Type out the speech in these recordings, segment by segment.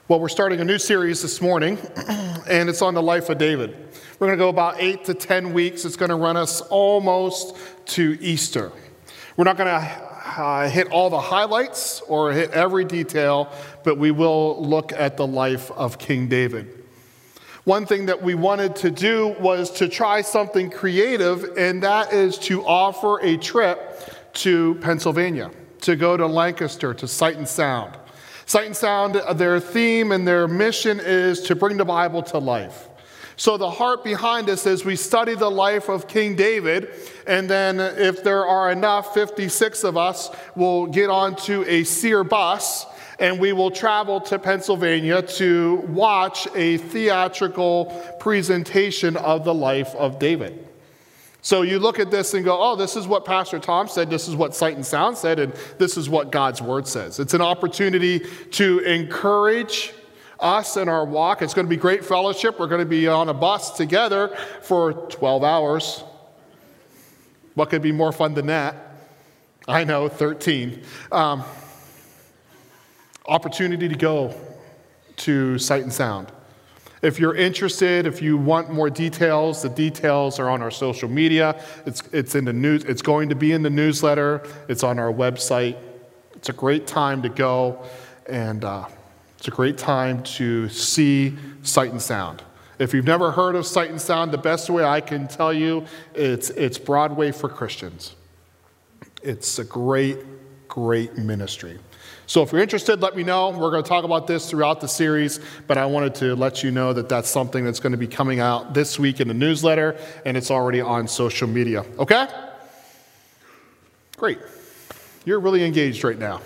Well, we're starting a new series this morning, and it's on the life of David. We're going to go about 8 to 10 weeks. It's going to run us almost to Easter. We're not going to hit all the highlights or hit every detail, but we will look at the life of King David. One thing that we wanted to do was to try something creative, and that is to offer a trip to Pennsylvania, to go to Lancaster, to Sight and Sound. Sight and Sound, their theme and their mission is to bring the Bible to life. So the heart behind this is we study the life of King David, and then if there are enough, 56 of us will get onto a Sear bus, and we will travel to Pennsylvania to watch a theatrical presentation of the life of David. So you look at this and go, oh, this is what Pastor Tom said, this is what Sight and Sound said, and this is what God's Word says. It's an opportunity to encourage us in our walk. It's going to be great fellowship. We're going to be on a bus together for 12 hours. What could be more fun than that? I know, 13. Opportunity to go to Sight and Sound. If you're interested, if you want more details, the details are on our social media. It's in the news. It's going to be in the newsletter. It's on our website. It's a great time to go, and it's a great time to see Sight and Sound. If you've never heard of Sight and Sound, the best way I can tell you, it's Broadway for Christians. It's a great, great ministry. So if you're interested, let me know. We're going to talk about this throughout the series, but I wanted to let you know that that's something that's going to be coming out this week in the newsletter, and it's already on social media. Okay? Great. You're really engaged right now.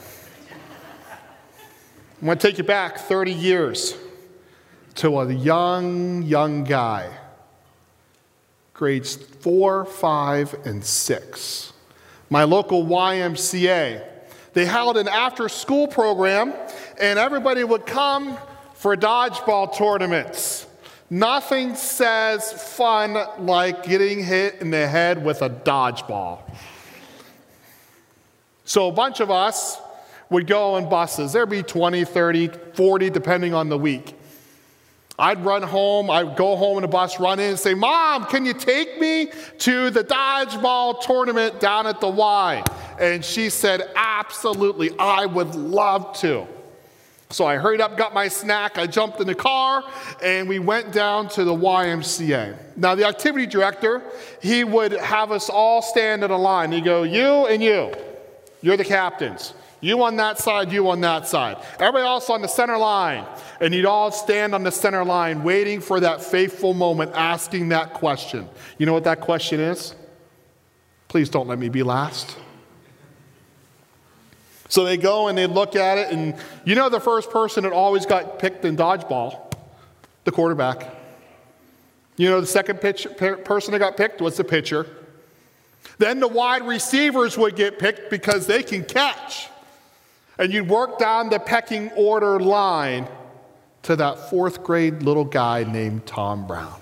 I'm going to take you back 30 years to a young guy, grades 4, 5, and 6. My local YMCA. They held an after-school program, and everybody would come for dodgeball tournaments. Nothing says fun like getting hit in the head with a dodgeball. So a bunch of us would go in buses. There'd be 20, 30, 40, depending on the week. I'd run home. I'd go home in a bus, run in and say, Mom, can you take me to the dodgeball tournament down at the Y? And she said, absolutely, I would love to. So I hurried up, got my snack, I jumped in the car, and we went down to the YMCA. Now, the activity director, he would have us all stand in a line. He'd go, you and you. You're the captains. You on that side, you on that side. Everybody else on the center line. And you'd all stand on the center line waiting for that faithful moment, asking that question. You know what that question is? Please don't let me be last. So they go and they look at it, and you know the first person that always got picked in dodgeball? The quarterback. You know the second person that got picked was the pitcher. Then the wide receivers would get picked because they can catch. And you'd work down the pecking order line to that fourth grade little guy named Tom Brown.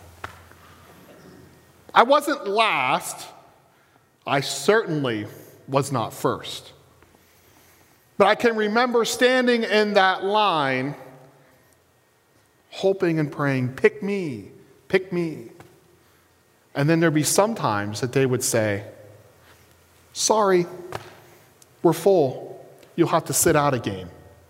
I wasn't last. I certainly was not first. But I can remember standing in that line, hoping and praying, pick me, pick me. And then there'd be some times that they would say, sorry, we're full. You'll have to sit out a game.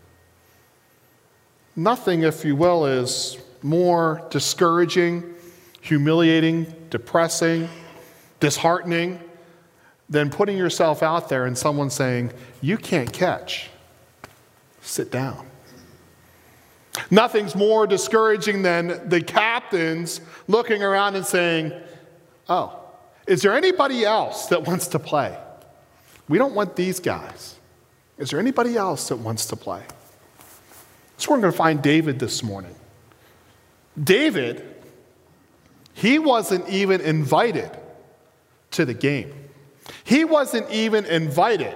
Nothing, if you will, is more discouraging, humiliating, depressing, disheartening than putting yourself out there and someone saying, you can't catch. Sit down. Nothing's more discouraging than the captains looking around and saying, oh, is there anybody else that wants to play? We don't want these guys. Is there anybody else that wants to play? So we're going to find David this morning. David, he wasn't even invited to the game. He wasn't even invited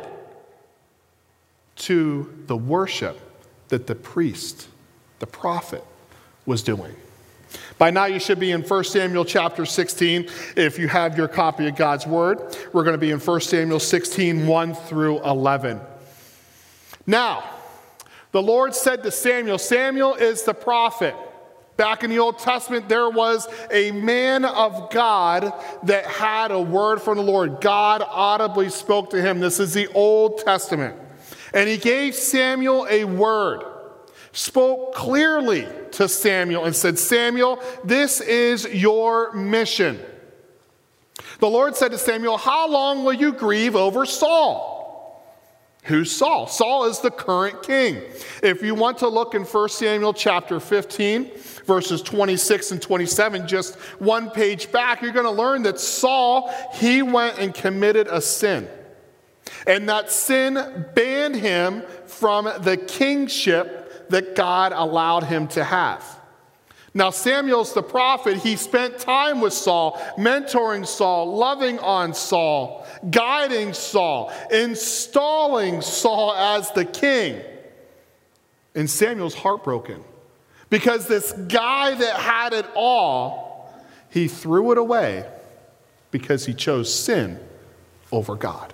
to the worship that the priest, the prophet, was doing. By now you should be in 1 Samuel chapter 16 if you have your copy of God's Word. We're going to be in 1 Samuel 16, 1 through 11. Now, The Lord said to Samuel, Samuel is the prophet. Back in the Old Testament, there was a man of God that had a word from the Lord. God audibly spoke to him. This is the Old Testament. And he gave Samuel a word, spoke clearly to Samuel and said, Samuel, this is your mission. The Lord said to Samuel, how long will you grieve over Saul? Who's Saul? Saul is the current king. If you want to look in 1 Samuel chapter 15, verses 26 and 27, just one page back, you're going to learn that Saul, he went and committed a sin. And that sin banned him from the kingship that God allowed him to have. Now, Samuel's the prophet. He spent time with Saul, mentoring Saul, loving on Saul, guiding Saul, installing Saul as the king. And Samuel's heartbroken because this guy that had it all, he threw it away because he chose sin over God.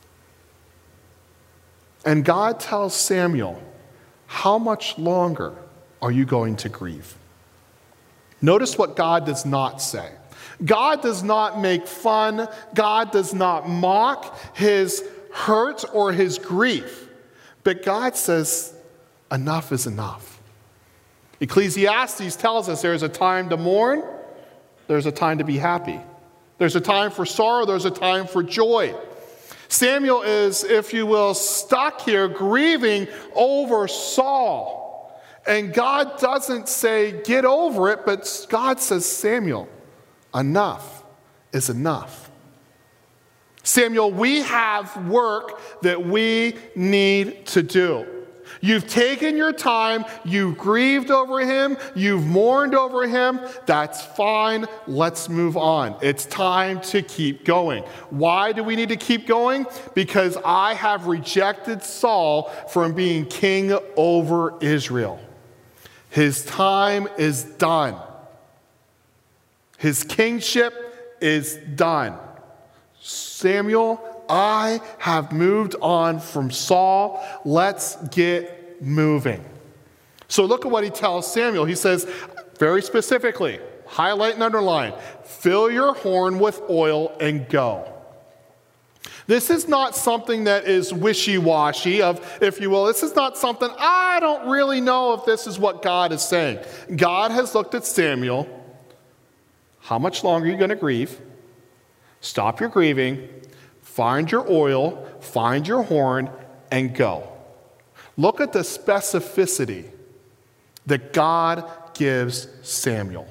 And God tells Samuel, how much longer are you going to grieve? Notice what God does not say. God does not make fun. God does not mock his hurt or his grief. But God says, enough is enough. Ecclesiastes tells us there's a time to mourn, there's a time to be happy. There's a time for sorrow, there's a time for joy. Samuel is, if you will, stuck here grieving over Saul. And God doesn't say, get over it, but God says, Samuel, enough is enough. Samuel, we have work that we need to do. You've taken your time, you've grieved over him, you've mourned over him. That's fine. Let's move on. It's time to keep going. Why do we need to keep going? Because I have rejected Saul from being king over Israel. His time is done. His kingship is done. Samuel, I have moved on from Saul. Let's get moving. So look at what he tells Samuel. He says, very specifically, highlight and underline, fill your horn with oil and go. This is not something that is wishy-washy, if you will. This is not something, I don't really know if this is what God is saying. God has looked at Samuel. How much longer are you going to grieve? Stop your grieving. Find your oil. Find your horn and go. Look at the specificity that God gives Samuel.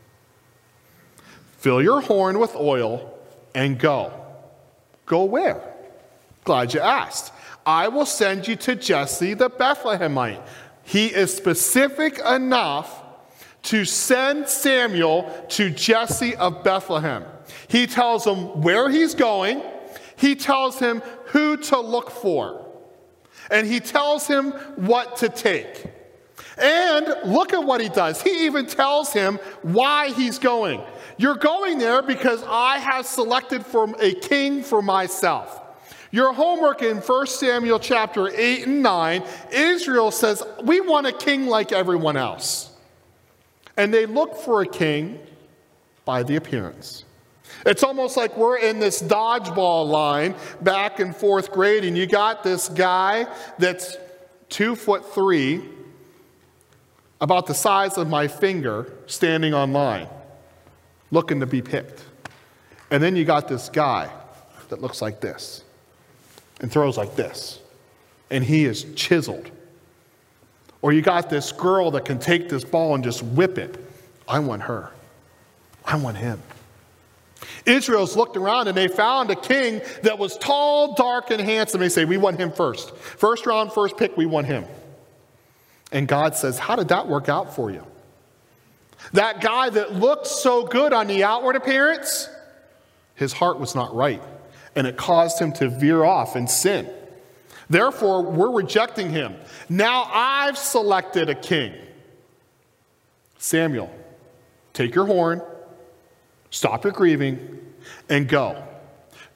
Fill your horn with oil and go. Go where? Glad you asked. I will send you to Jesse the Bethlehemite. He is specific enough to send Samuel to Jesse of Bethlehem. He tells him where he's going. He tells him who to look for. And he tells him what to take. And look at what he does. He even tells him why he's going. You're going there because I have selected from a king for myself. Your homework in 1 Samuel chapter 8 and 9, Israel says, we want a king like everyone else. And they look for a king by the appearance. It's almost like we're in this dodgeball line back in 4th grade, and you got this guy that's 2'3", about the size of my finger, standing on line, looking to be picked. And then you got this guy that looks like this and throws like this, and he is chiseled. Or you got this girl that can take this ball and just whip it. I want her. I want him. Israel's looked around and they found a king that was tall, dark, and handsome. They say, we want him first. First round, first pick, we want him. And God says, how did that work out for you? That guy that looked so good on the outward appearance, his heart was not right. And it caused him to veer off and sin. Therefore, we're rejecting him. Now I've selected a king. Samuel, take your horn, stop your grieving, and go.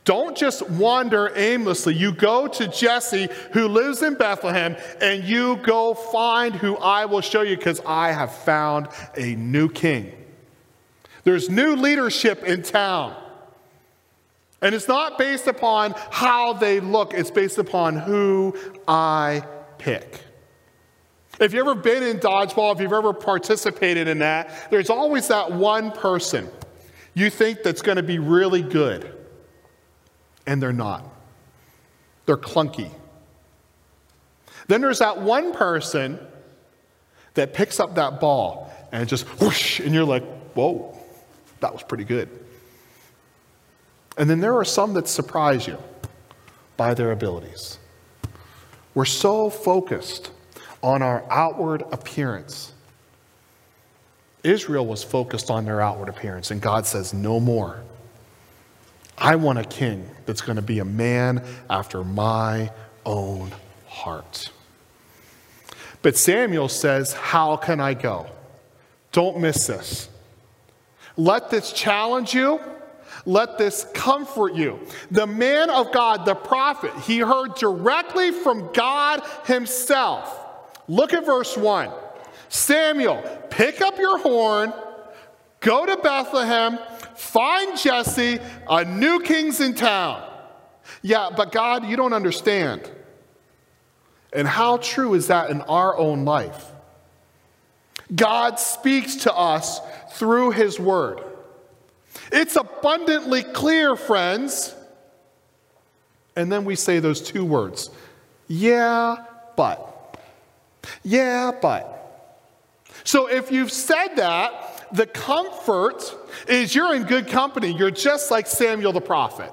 Don't just wander aimlessly. You go to Jesse, who lives in Bethlehem, and you go find who I will show you, because I have found a new king. There's new leadership in town. And it's not based upon how they look. It's based upon who I pick. If you've ever been in dodgeball, if you've ever participated in that, there's always that one person you think that's going to be really good. And they're not. They're clunky. Then there's that one person that picks up that ball and it just whoosh, and you're like, whoa, that was pretty good. And then there are some that surprise you by their abilities. We're so focused on our outward appearance. Israel was focused on their outward appearance, and God says, no more. I want a king that's going to be a man after my own heart. But Samuel says, how can I go? Don't miss this. Let this challenge you. Let this comfort you. The man of God, the prophet, he heard directly from God himself. Look at verse 1. Samuel, pick up your horn, go to Bethlehem, find Jesse, a new king's in town. Yeah, but God, you don't understand. And how true is that in our own life? God speaks to us through his word. It's abundantly clear, friends. And then we say those two words, yeah, but. Yeah, but. So if you've said that, the comfort is you're in good company. You're just like Samuel the prophet.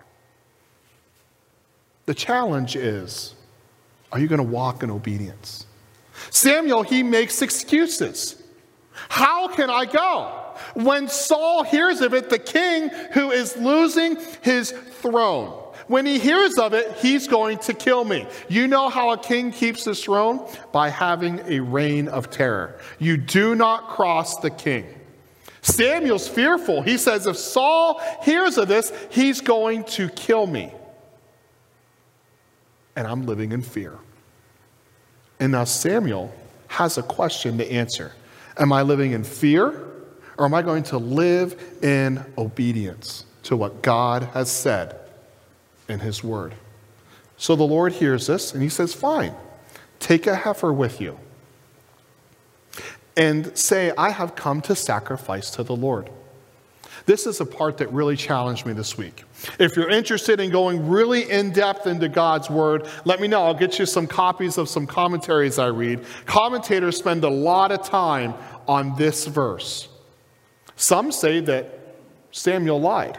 The challenge is, are you going to walk in obedience? Samuel, he makes excuses. How can I go? When Saul hears of it, the king who is losing his throne, when he hears of it, he's going to kill me. You know how a king keeps his throne? By having a reign of terror. You do not cross the king. Samuel's fearful. He says, if Saul hears of this, he's going to kill me. And I'm living in fear. And now Samuel has a question to answer. Am I living in fear, or am I going to live in obedience to what God has said in his word? So the Lord hears this, and he says, fine, take a heifer with you and say, I have come to sacrifice to the Lord. This is a part that really challenged me this week. If you're interested in going really in-depth into God's word, let me know. I'll get you some copies of some commentaries I read. Commentators spend a lot of time on this verse. Some say that Samuel lied.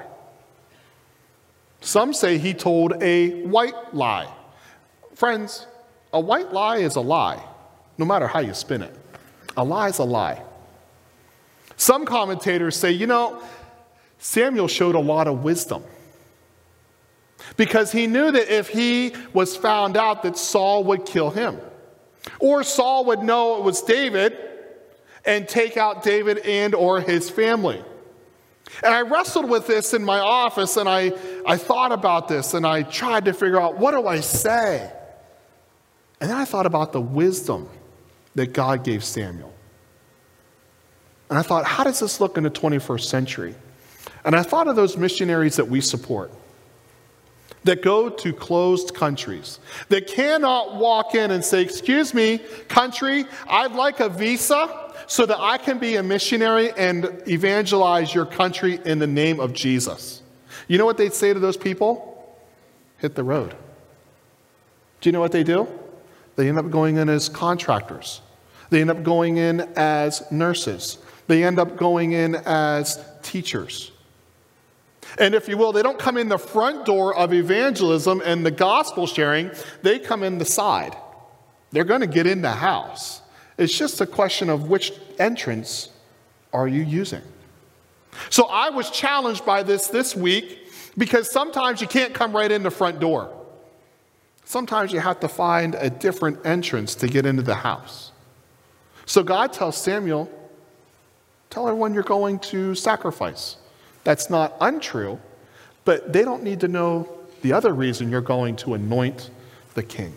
Some say he told a white lie. Friends, a white lie is a lie, no matter how you spin it. A lie is a lie. Some commentators say, Samuel showed a lot of wisdom, because he knew that if he was found out, that Saul would kill him, or Saul would know it was David and take out David and or his family. And I wrestled with this in my office, and I thought about this, and I tried to figure out, what do I say? And then I thought about the wisdom that God gave Samuel. And I thought, how does this look in the 21st century? And I thought of those missionaries that we support, that go to closed countries, that cannot walk in and say, excuse me, country, I'd like a visa so that I can be a missionary and evangelize your country in the name of Jesus. You know what they'd say to those people? Hit the road. Do you know what they do? They end up going in as contractors. They end up going in as nurses. They end up going in as teachers. And if you will, they don't come in the front door of evangelism and the gospel sharing. They come in the side. They're going to get in the house. It's just a question of which entrance are you using. So I was challenged by this week, because sometimes you can't come right in the front door. Sometimes you have to find a different entrance to get into the house. So God tells Samuel, tell everyone you're going to sacrifice. That's not untrue, But they don't need to know the other reason you're going to anoint the king.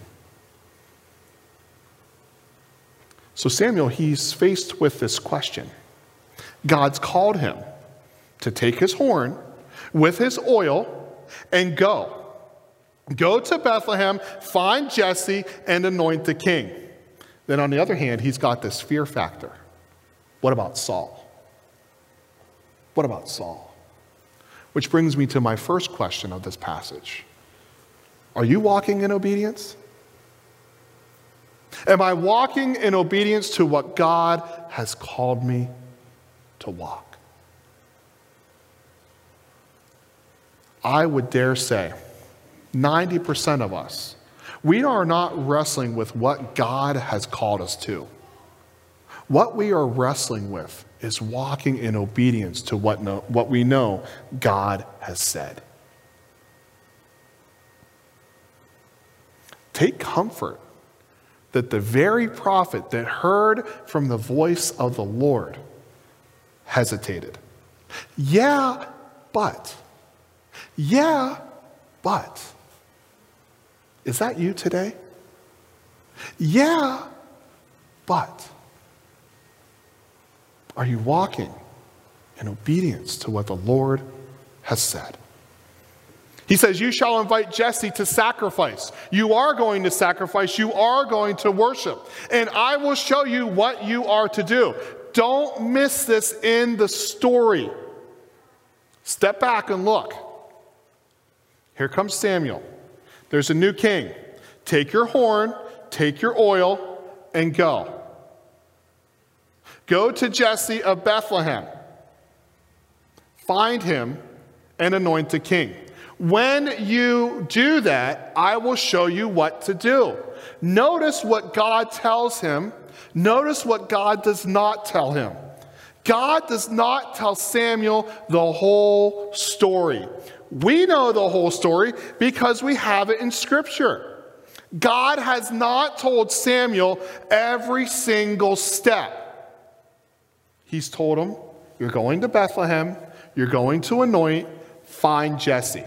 So Samuel, he's faced with this question. God's called him to take his horn with his oil and go. Go to Bethlehem, find Jesse, and anoint the king. Then on the other hand, he's got this fear factor. What about Saul? What about Saul? Which brings me to my first question of this passage. Are you walking in obedience? Am I walking in obedience to what God has called me to walk? I would dare say 90% of us, we are not wrestling with what God has called us to. What we are wrestling with is walking in obedience to what we know God has said. Take comfort that the very prophet that heard from the voice of the Lord hesitated. Yeah, but. Is that you today? Yeah, but. Are you walking in obedience to what the Lord has said? He says, you shall invite Jesse to sacrifice. You are going to sacrifice. You are going to worship. And I will show you what you are to do. Don't miss this in the story. Step back and look. Here comes Samuel. There's a new king. Take your horn, take your oil, and go. Go to Jesse of Bethlehem. Find him and anoint the king. When you do that, I will show you what to do. Notice what God tells him. Notice what God does not tell him. God does not tell Samuel the whole story. We know the whole story because we have it in Scripture. God has not told Samuel every single step. He's told him, you're going to Bethlehem, you're going to anoint, find Jesse.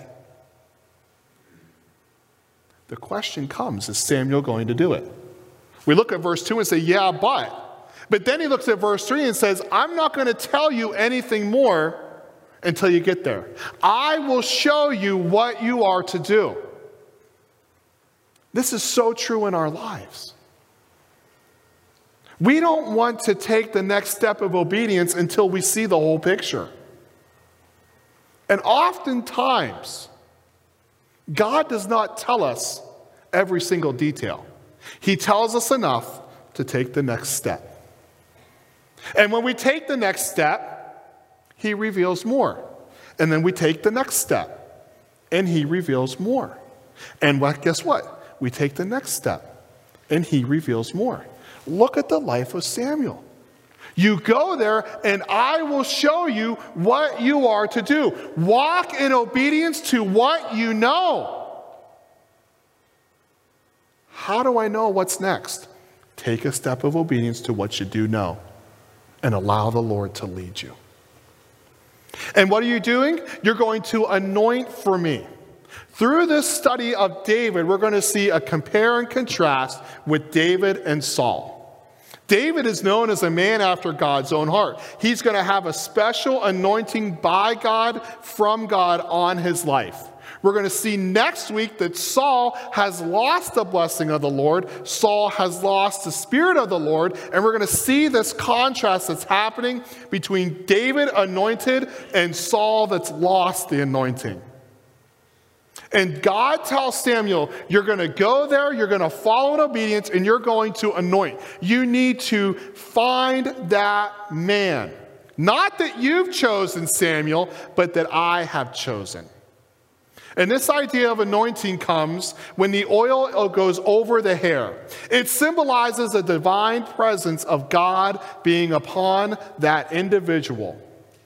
The question comes, is Samuel going to do it? We look at verse 2 and say, yeah, but. But then he looks at verse 3 and says, I'm not going to tell you anything more until you get there. I will show you what you are to do. This is so true in our lives. We don't want to take the next step of obedience until we see the whole picture. And oftentimes, God does not tell us every single detail. He tells us enough to take the next step. And when we take the next step, he reveals more. And then we take the next step, and he reveals more. And guess what? We take the next step, and he reveals more. Look at the life of Samuel. You go there, and I will show you what you are to do. Walk in obedience to what you know. How do I know what's next? Take a step of obedience to what you do know and allow the Lord to lead you. And what are you doing? You're going to anoint for me. Through this study of David, we're going to see a compare and contrast with David and Saul. David is known as a man after God's own heart. He's going to have a special anointing by God, from God on his life. We're going to see next week that Saul has lost the blessing of the Lord. Saul has lost the Spirit of the Lord. And we're going to see this contrast that's happening between David anointed and Saul that's lost the anointing. And God tells Samuel, you're going to go there, you're going to follow in obedience, and you're going to anoint. You need to find that man. Not that you've chosen, Samuel, but that I have chosen. And this idea of anointing comes when the oil goes over the hair. It symbolizes a divine presence of God being upon that individual.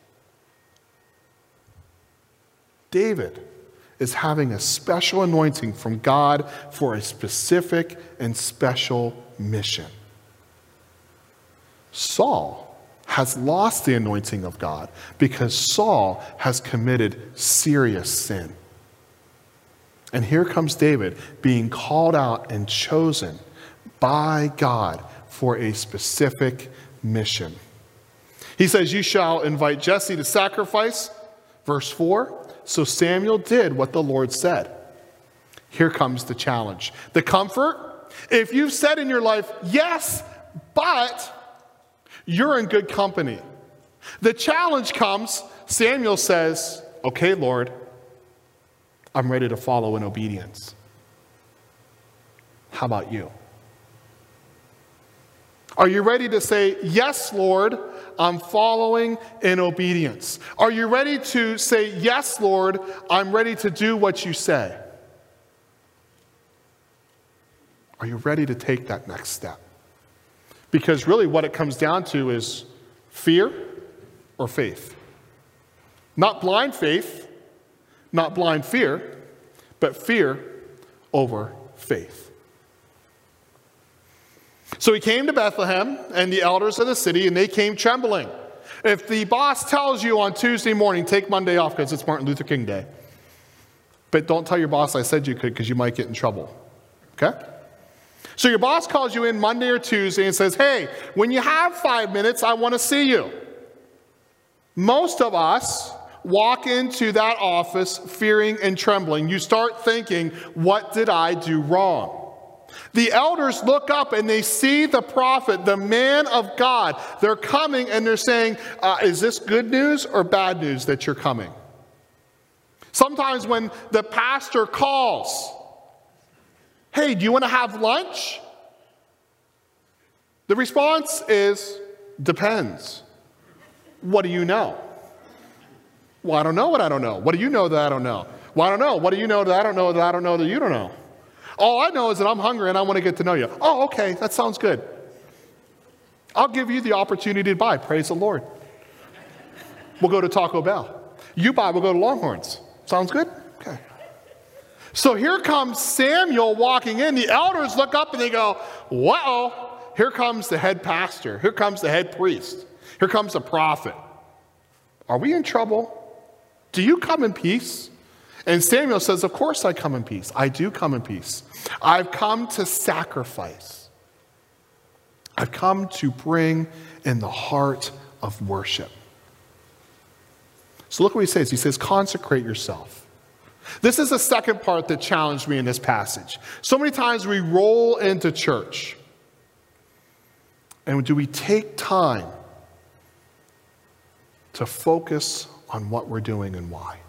David is having a special anointing from God for a specific and special mission. Saul has lost the anointing of God because Saul has committed serious sin. And here comes David being called out and chosen by God for a specific mission. He says, you shall invite Jesse to sacrifice. Verse 4, so Samuel did what the Lord said. Here comes the challenge. The comfort, if you've said in your life, yes, but you're in good company. The challenge comes, Samuel says, okay, Lord, I'm ready to follow in obedience. How about you? Are you ready to say, yes, Lord, I'm following in obedience? Are you ready to say, yes, Lord, I'm ready to do what you say? Are you ready to take that next step? Because really what it comes down to is fear or faith. Not blind faith, not blind fear, but fear over faith. So he came to Bethlehem and the elders of the city, and they came trembling. If the boss tells you on Tuesday morning, take Monday off because it's Martin Luther King Day. But don't tell your boss I said you could because you might get in trouble. Okay? So your boss calls you in Monday or Tuesday and says, hey, when you have 5 minutes, I want to see you. Most of us walk into that office fearing and trembling. You start thinking, what did I do wrong? The elders look up and they see the prophet, the man of God. They're coming and they're saying, is this good news or bad news that you're coming? Sometimes when the pastor calls, hey, do you want to have lunch? The response is, depends. What do you know? Well, I don't know what I don't know. What do you know that I don't know? Well, I don't know. What do you know that I don't know that I don't know that you don't know? All I know is that I'm hungry and I want to get to know you. Oh, okay, that sounds good. I'll give you the opportunity to buy. Praise the Lord. We'll go to Taco Bell. You buy, we'll go to Longhorns. Sounds good? Okay. So here comes Samuel walking in. The elders look up and they go, whoa, here comes the head pastor. Here comes the head priest. Here comes the prophet. Are we in trouble? Do you come in peace? And Samuel says, of course I come in peace. I do come in peace. I've come to sacrifice. I've come to bring in the heart of worship. So look what he says. He says, consecrate yourself. This is the second part that challenged me in this passage. So many times we roll into church. And do we take time to focus on what we're doing and why?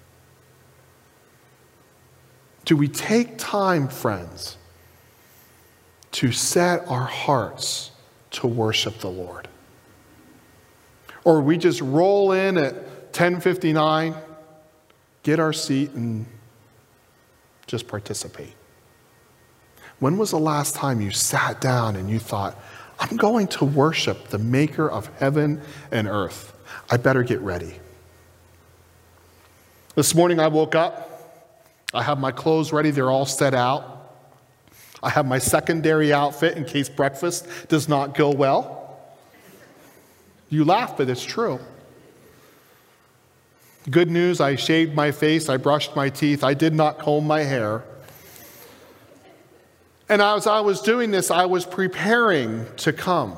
Do we take time, friends, to set our hearts to worship the Lord? Or we just roll in at 10:59, get our seat, and just participate? When was the last time you sat down and you thought, I'm going to worship the maker of heaven and earth. I better get ready. This morning I woke up. I have my clothes ready. They're all set out. I have my secondary outfit in case breakfast does not go well. You laugh, but it's true. Good news, I shaved my face. I brushed my teeth. I did not comb my hair. And as I was doing this, I was preparing to come.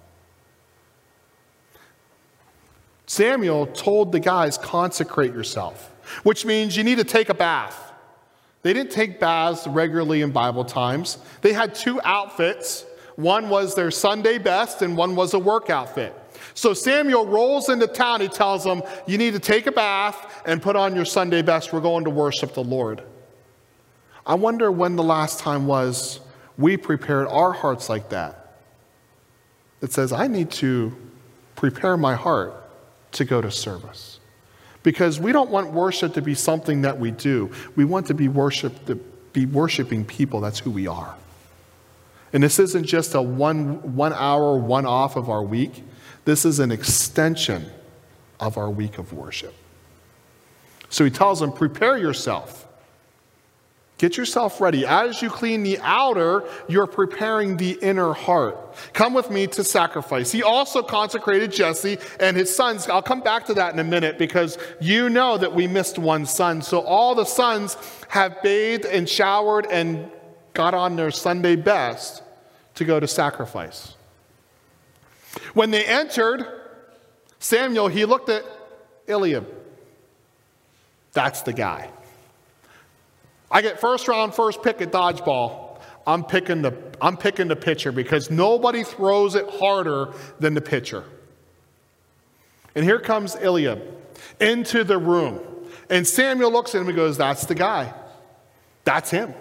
Samuel told the guys, consecrate yourself, which means you need to take a bath. They didn't take baths regularly in Bible times. They had two outfits. One was their Sunday best and one was a work outfit. So Samuel rolls into town. He tells them, you need to take a bath and put on your Sunday best. We're going to worship the Lord. I wonder when the last time was we prepared our hearts like that. It says, I need to prepare my heart to go to service. Because we don't want worship to be something that we do. We want to be worshiping people. That's who we are. And this isn't just a one hour, one off of our week. This is an extension of our week of worship. So he tells them, prepare yourself. Get yourself ready. As you clean the outer, you're preparing the inner heart. Come with me to sacrifice. He also consecrated Jesse and his sons. I'll come back to that in a minute because you know that we missed one son. So all the sons have bathed and showered and got on their Sunday best to go to sacrifice. When they entered, Samuel, he looked at Eliab. That's the guy. I get first round, first pick at dodgeball. I'm picking the pitcher because nobody throws it harder than the pitcher. And here comes Eliab into the room. And Samuel looks at him and goes, that's the guy. That's him.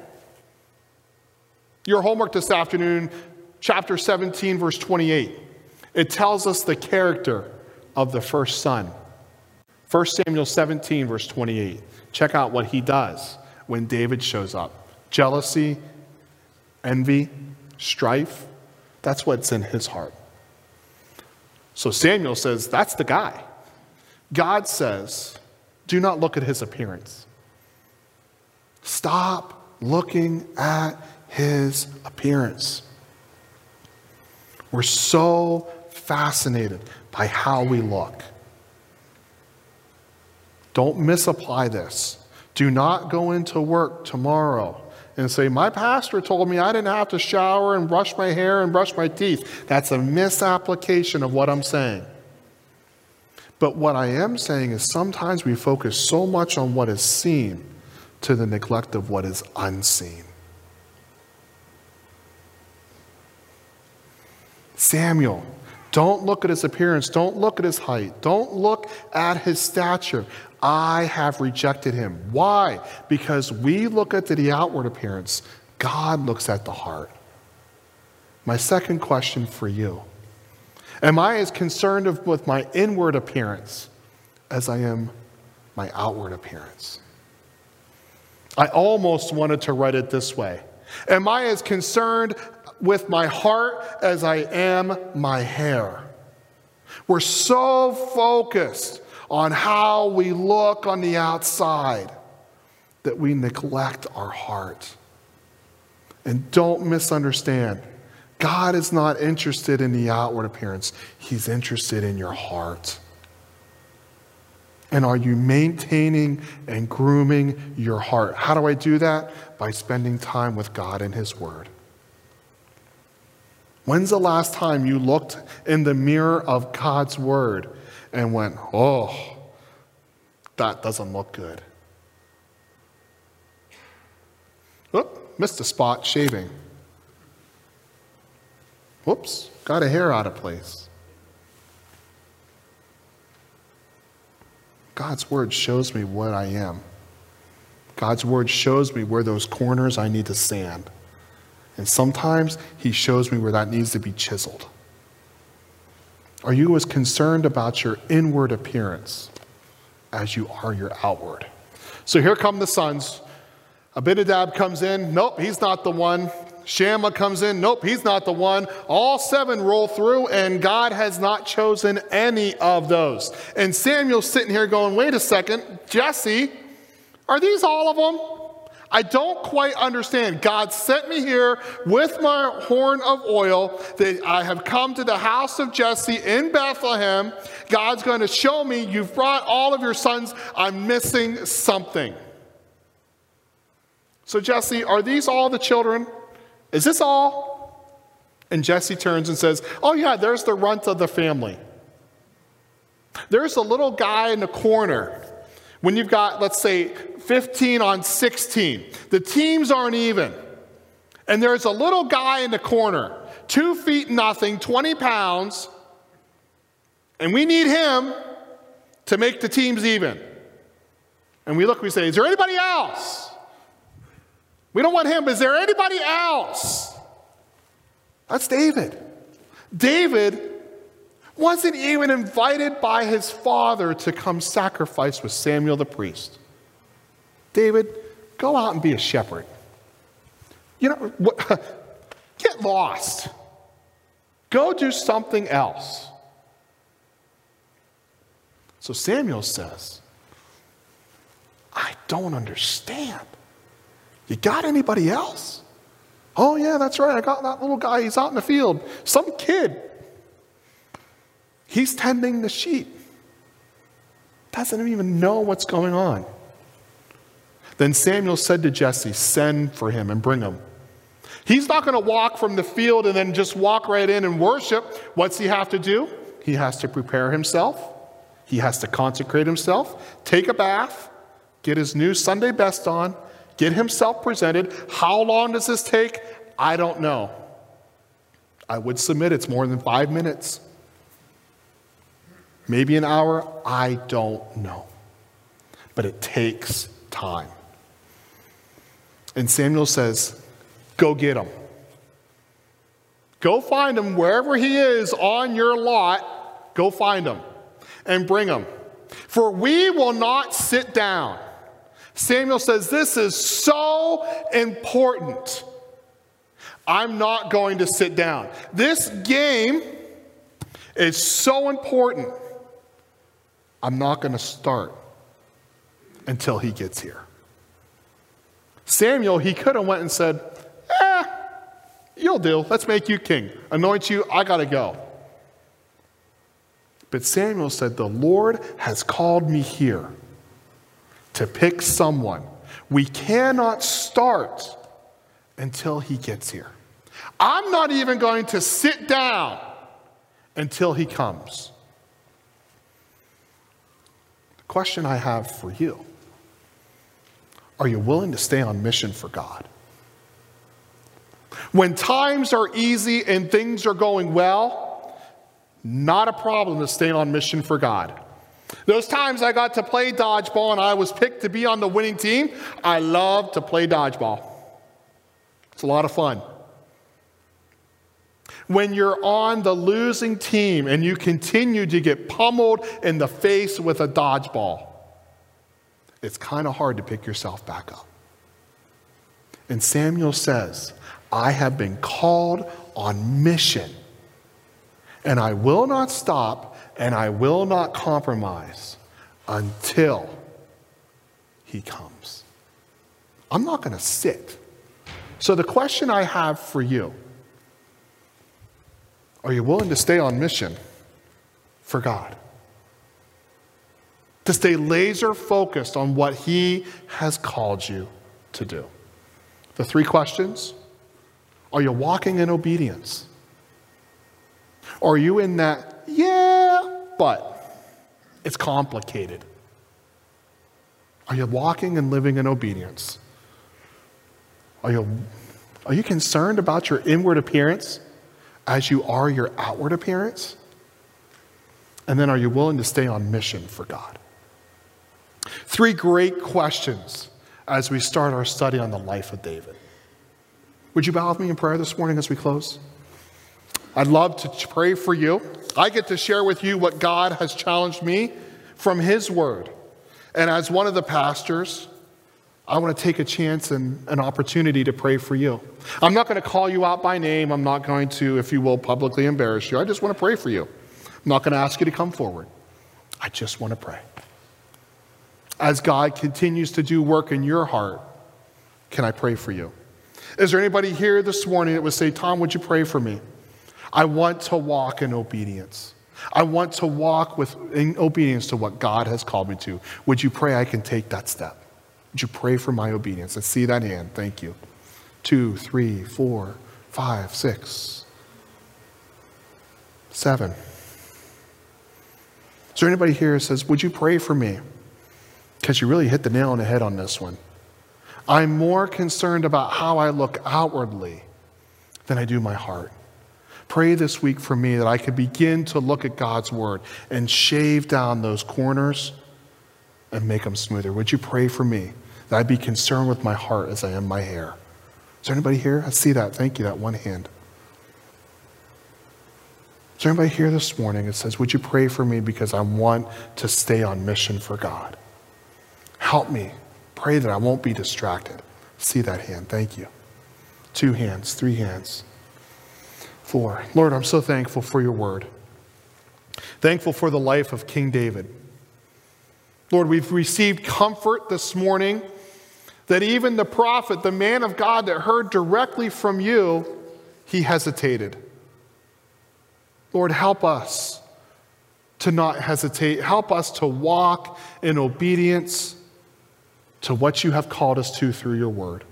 Your homework this afternoon, chapter 17, verse 28. It tells us the character of the first son. 1 Samuel 17, verse 28. Check out what he does when David shows up. Jealousy, envy, strife, that's what's in his heart. So Samuel says, that's the guy. God says, do not look at his appearance. Stop looking at his appearance. We're so fascinated by how we look. Don't misapply this. Do not go into work tomorrow and say, my pastor told me I didn't have to shower and brush my hair and brush my teeth. That's a misapplication of what I'm saying. But what I am saying is sometimes we focus so much on what is seen to the neglect of what is unseen. Samuel, don't look at his appearance. Don't look at his height. Don't look at his stature. I have rejected him. Why? Because we look at the outward appearance. God looks at the heart. My second question for you. Am I as concerned with my inward appearance as I am my outward appearance? I almost wanted to write it this way. Am I as concerned with my heart as I am my hair? We're so focused on how we look on the outside that we neglect our heart. And don't misunderstand. God is not interested in the outward appearance. He's interested in your heart. And are you maintaining and grooming your heart? How do I do that? By spending time with God and his word. When's the last time you looked in the mirror of God's word and went, oh, that doesn't look good? Oop, missed a spot shaving. Whoops, got a hair out of place. God's word shows me what I am. God's word shows me where those corners I need to sand. And sometimes he shows me where that needs to be chiseled. Are you as concerned about your inward appearance as you are your outward? So here come the sons. Abinadab comes in. Nope, he's not the one. Shammah comes in. Nope, he's not the one. All 7 roll through, and God has not chosen any of those. And Samuel's sitting here going, wait a second, Jesse, are these all of them? I don't quite understand. God sent me here with my horn of oil that I have come to the house of Jesse in Bethlehem. God's going to show me you've brought all of your sons. I'm missing something. So Jesse, are these all the children? Is this all? And Jesse turns and says, oh yeah, there's the runt of the family. There's a little guy in the corner. When you've got, let's say, 15 on 16, the teams aren't even. And there's a little guy in the corner, 2 feet nothing, 20 pounds, and we need him to make the teams even. And we look, we say, is there anybody else? We don't want him, but is there anybody else? That's David. David wasn't even invited by his father to come sacrifice with Samuel the priest. David, go out and be a shepherd. You know, get lost. Go do something else. So Samuel says, I don't understand. You got anybody else? Oh, yeah, that's right. I got that little guy. He's out in the field. Some kid. He's tending the sheep. Doesn't even know what's going on. Then Samuel said to Jesse, send for him and bring him. He's not going to walk from the field and then just walk right in and worship. What's he have to do? He has to prepare himself. He has to consecrate himself, take a bath, get his new Sunday best on, get himself presented. How long does this take? I don't know. I would submit it's more than 5 minutes. Maybe an hour. I don't know. But it takes time. And Samuel says, go get him. Go find him wherever he is on your lot. Go find him and bring him. For we will not sit down. Samuel says, this is so important. I'm not going to sit down. This game is so important. I'm not going to start until he gets here. Samuel, he could have went and said, you'll do. Let's make you king. Anoint you. I got to go. But Samuel said, the Lord has called me here to pick someone. We cannot start until he gets here. I'm not even going to sit down until he comes. The question I have for you, are you willing to stay on mission for God? When times are easy and things are going well, not a problem to stay on mission for God. Those times I got to play dodgeball and I was picked to be on the winning team, I love to play dodgeball. It's a lot of fun. When you're on the losing team and you continue to get pummeled in the face with a dodgeball, it's kind of hard to pick yourself back up. And Samuel says, I have been called on mission, and I will not stop and I will not compromise until he comes. I'm not going to sit. So the question I have for you, are you willing to stay on mission for God? To stay laser focused on what he has called you to do? The 3 questions. Are you walking in obedience? Or are you in that, but it's complicated? Are you walking and living in obedience? Are you concerned about your inward appearance as you are your outward appearance? And then are you willing to stay on mission for God? 3 great questions as we start our study on the life of David. Would you bow with me in prayer this morning as we close? I'd love to pray for you. I get to share with you what God has challenged me from his word. And as one of the pastors, I want to take a chance and an opportunity to pray for you. I'm not going to call you out by name. I'm not going to, if you will, publicly embarrass you. I just want to pray for you. I'm not going to ask you to come forward. I just want to pray. As God continues to do work in your heart, can I pray for you? Is there anybody here this morning that would say, Tom, would you pray for me? I want to walk in obedience. I want to walk in obedience to what God has called me to. Would you pray I can take that step? Would you pray for my obedience? I see that hand. Thank you. 2, 3, 4, 5, 6, 7. Is there anybody here who says, would you pray for me? Because you really hit the nail on the head on this one. I'm more concerned about how I look outwardly than I do my heart. Pray this week for me that I could begin to look at God's word and shave down those corners and make them smoother. Would you pray for me that I'd be concerned with my heart as I am my hair? Is there anybody here? I see that. Thank you, that one hand. Is there anybody here this morning that says, would you pray for me because I want to stay on mission for God? Help me. Pray that I won't be distracted. See that hand. Thank you. 2 hands, 3 hands, 4. Lord, I'm so thankful for your word. Thankful for the life of King David. Lord, we've received comfort this morning that even the prophet, the man of God that heard directly from you, he hesitated. Lord, help us to not hesitate. Help us to walk in obedience to what you have called us to through your word.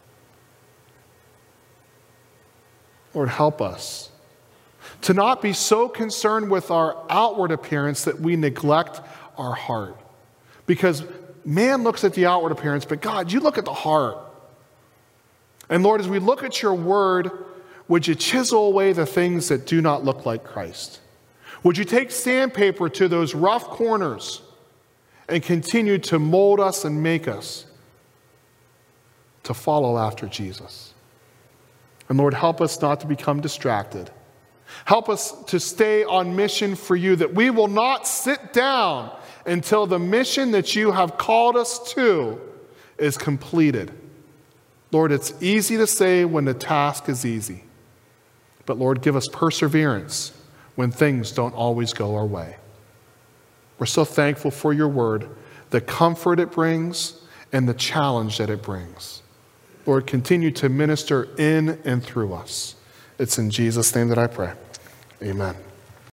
Lord, help us to not be so concerned with our outward appearance that we neglect our heart. Because man looks at the outward appearance, but God, you look at the heart. And Lord, as we look at your word, would you chisel away the things that do not look like Christ? Would you take sandpaper to those rough corners and continue to mold us and make us to follow after Jesus? And Lord, help us not to become distracted. Help us to stay on mission for you, that we will not sit down until the mission that you have called us to is completed. Lord, it's easy to say when the task is easy. But Lord, give us perseverance when things don't always go our way. We're so thankful for your word, the comfort it brings and the challenge that it brings. Lord, continue to minister in and through us. It's in Jesus' name that I pray. Amen.